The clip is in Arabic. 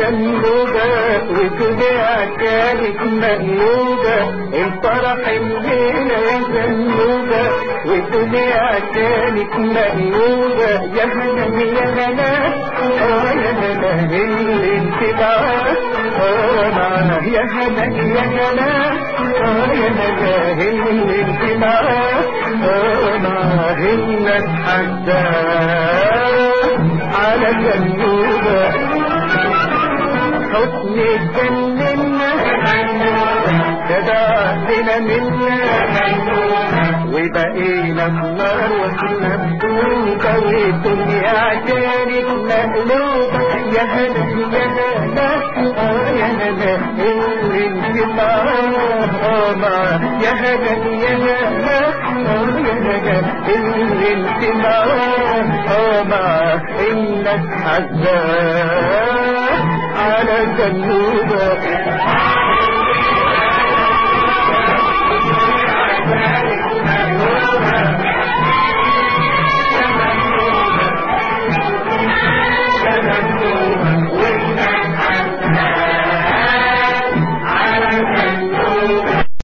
ذنوبة وتبيع كانت مقلوبة الفرح الليلة يا ذنوبة وتبيع كانت مقلوبة يا هلا يا هلا يا هلا اللي انت معاه معاه يا هلا يا هلا يا هلا اللي انت معاه معاه انك حداه على ذنوبة حسن جننا تدعتنا منا وبقينا النار واحنا بدوكة والدنيا عشانك مقلوبة يا هلا يا هلا يا هلا اللي انت معاه يا هلا يا هلا يا هلا اللي انت معاه انك حزان على ذنوبة